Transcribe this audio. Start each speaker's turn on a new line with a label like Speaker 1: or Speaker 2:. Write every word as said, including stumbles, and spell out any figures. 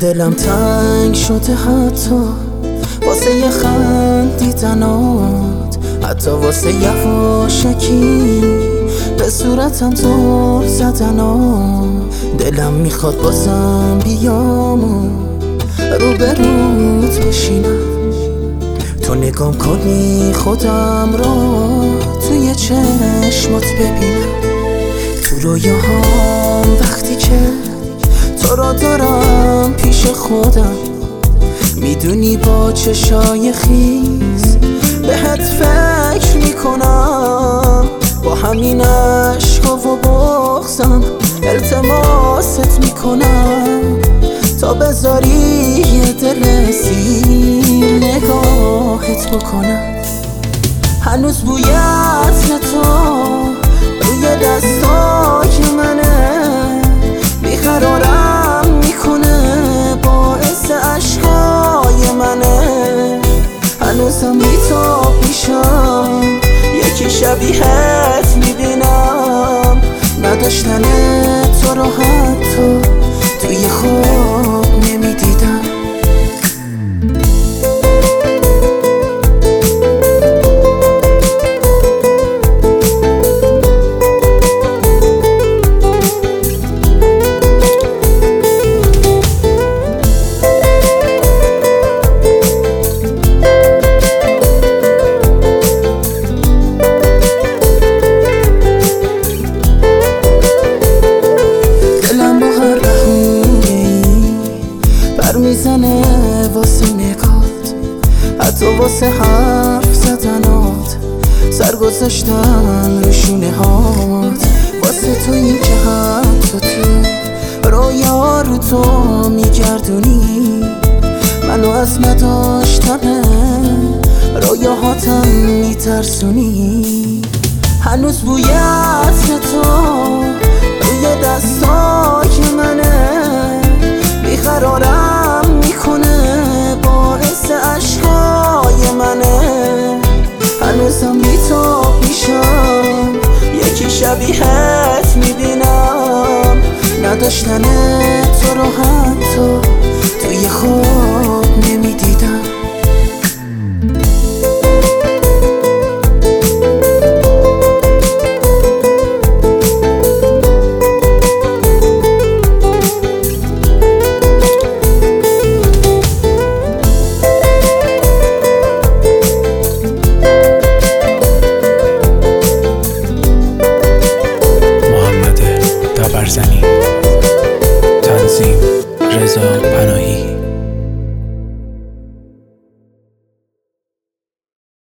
Speaker 1: دلم تنگ شده حتی واسه یه خندیدنات، حتی واسه یواشکی به صورتم زل زدنات. دلم میخواد بازم بیام و رو به روت بشینم، تو نگام کنی خودم رو توی چشمات ببینم. تو رویاهام وقتی که تو رو دارم پیش خودم، میدونی با چشای خیس بهت فکر میکنم. با همین عشقا و بغضم التماست میکنم تا بذاری یه دل سیر نگاهت بکنم. هنوز بوی عطر تو روی دستای منه، بیقرارم میکنه باعث عشقای منه. هنوزم بیتاب میشم یکی شبیهت میبینم، نداشتن تو رو حتی توی خواب نمیدیدم. میزنه واسه نگات، حتی واسه حرف زدنات، سر گذاشتن رو شونه هات. واسه تو این که حتی تو رویا رو تو میگردونی، منو از نداشتن رویاهاتم میترسونی. هنوز بوی عطر تو روی دستای منه، بیقرارم میکنه باعث عشقای منه. هنوزم بیتاب میشم یکی شبیهت میبینم، نداشتن تو رو حتی توی خواب نمیدیدم.
Speaker 2: تنظیم رضا پناهی.